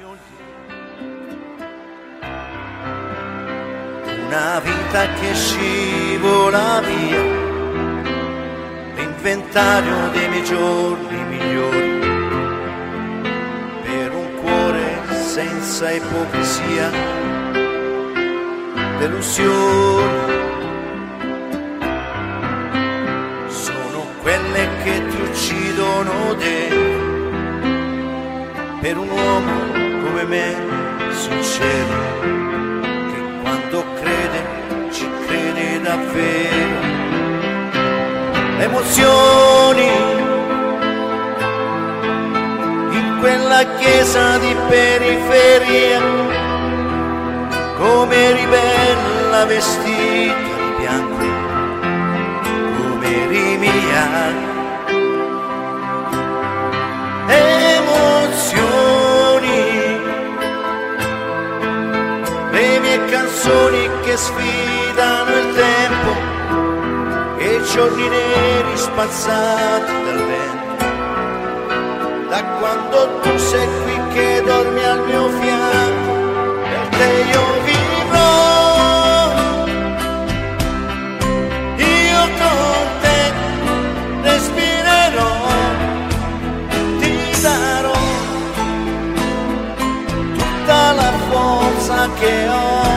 Una vita che scivola via, l'inventario dei miei giorni migliori, per un cuore senza ipocrisia, delusioni. Sono quelle che ti uccidono dentro, per un uomo come me sincero, quando crede, ci crede davvero. Emozioni in quella chiesa di periferia, come ribella vestita di bianco, come eri mia. Canzoni che sfidano il tempo e i giorni neri spazzati dal vento, da quando tu sei qui che dormi al mio fianco, per te io vivrò, io con te respirerò, ti darò tutta la forza che ho.